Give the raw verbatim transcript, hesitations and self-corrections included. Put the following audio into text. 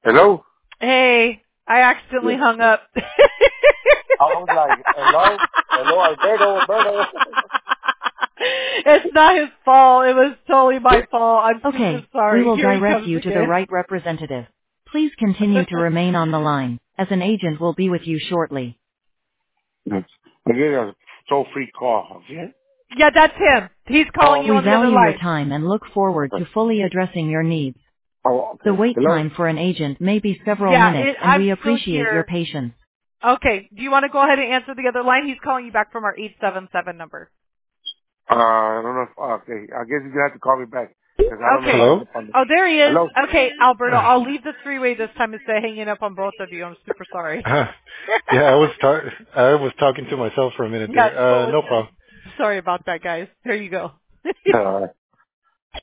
Hello? Hey, I accidentally Yeah. hung up. I was like, hello? Hello, Alberto, Alberto. It's not his fault. It was totally my fault. I'm super Okay, we sorry. will Here he direct comes you to the again. right representative. Please continue to remain on the line, as an agent will be with you shortly. Yes. I get a toll-free call, okay? Yeah, that's him. He's calling Oh, you We on the other value your line. time and look forward to fully addressing your needs. oh, The okay. wait Hello? time for an agent may be several Yeah, minutes it, and I'm we still appreciate your here. patience. Okay, do you want to go ahead and answer the other line? He's calling you back from our eight seven seven number. Uh, I don't know if, uh, okay. I guess you have to call me back. Because I don't know if I Okay. hung Hello? up on the... Oh, there he is. Hello? Okay, Alberto, I'll leave the three-way this time instead of hanging up on both of you. I'm super sorry. Uh, yeah, I was ta- I was talking to myself for a minute Yeah, there. Uh, totally. no problem. Sorry about that, guys. Here you go. Uh,